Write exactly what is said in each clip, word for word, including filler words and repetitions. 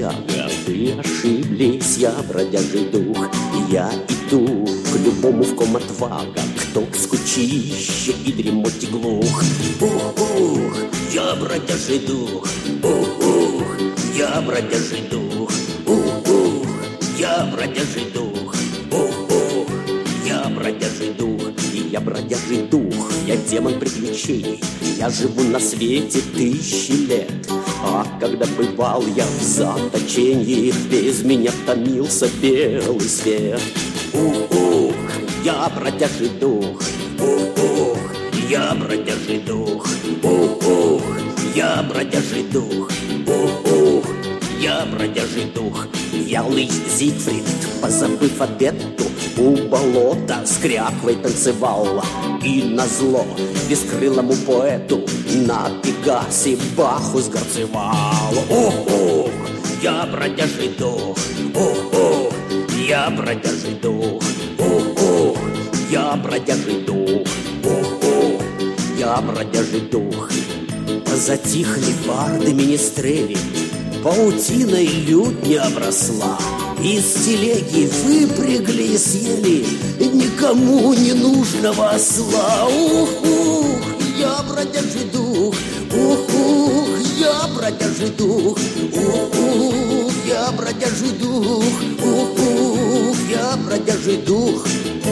бродяга, вы ошиблись, я бродяжий дух. Я иду к любому, в ком отвага, кто к скучище и дремоте глух. Ух-ух, я бродяжий дух. Ух-ух, я бродяжий дух. Ух-ух, я бродяжий дух. Ух-ух, я бродяжий дух. И я бродяжий дух, я демон приключений. Я живу на свете тысячи лет. А когда бывал я в заточении, без меня томился белый свет. Ух-ух, я бродяжий дух. Ух-ух, я бродяжий дух. Ух-ух, я бродяжий дух. Ух-ух, я бродяжий дух. Вялый Зигфрид, позабыв Одетту, у болота с кряквой танцевал. И назло бескрылому поэту на Пегасе Бахус горцевал. Ух-ух, я бродяжий дух. Ух-ух, я бродяжий дух. Ух-ух, я бродяжий дух. Ух-ух, я бродяжий дух. Позатихли барды министрели, паутиной лютня обросла. Из телеги выпрягли и съели никому не нужного осла. Ух-ух, я бродяжий дух. Ух-ух, я бродяжий дух. Ух-ух, я бродяжий дух. Ух-ух, я бродяжий дух.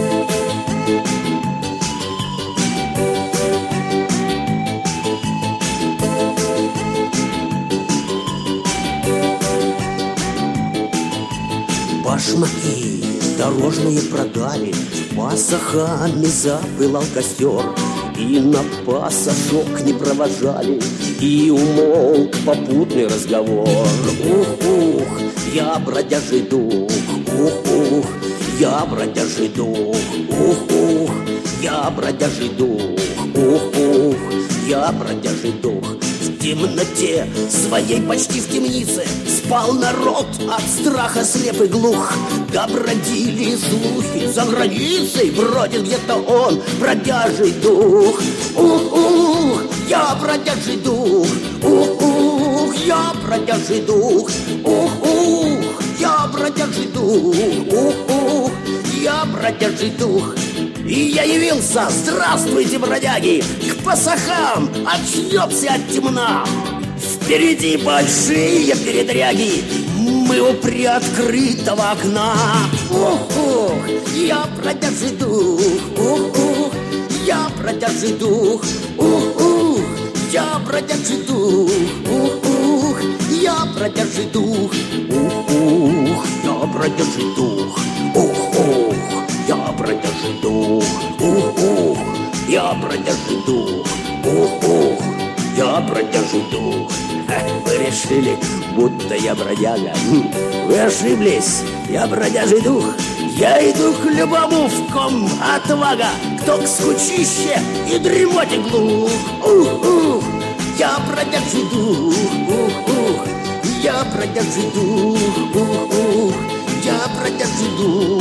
Башмаки дорожные продали, пасахами запылал костер, и на пасашок не провожали, и умолк попутный разговор. Ух-ух, я бродяжий дух. Ух-ух, я бродяжий дух. Ух-ух, я бродяжий дух. Ух-ух, я бродяжий дух. В темноте своей, почти в темнице, спал народ, от страха слеп и глух. Да бродили слухи, за границей бродит где-то он, бродяжий дух. Ух-ух, я бродяжий дух. Ух-ух, я бродяжий дух. Ух-ух, я бродяжий дух. Ух-ух, я бродяжий дух. И я явился, здравствуйте, бродяги, к пасахам, очнемся от темна. Впереди большие передряги, мы у приоткрытого окна. Ух-ух, я бродяжий дух. Ух-ух, я бродяжий дух. Ух-ух, я бродяжий дух. Ух-ух, я бродяжий дух. Ух-ух, я бродяжий дух. Ух-ух, я бродяжий дух. Ух-ух, я бродяжий дух. Ух-ух, я бродяжий дух. Ха, вы решили, будто я бродяга. Хм, вы ошиблись, я бродяжий дух. Я иду к любому, в ком отвага, кто к скучище и дремоте глух. Ух-ух, я бродяжий дух. Ух-ух, я бродяжий дух. Ух-ух, я бродяжий дух.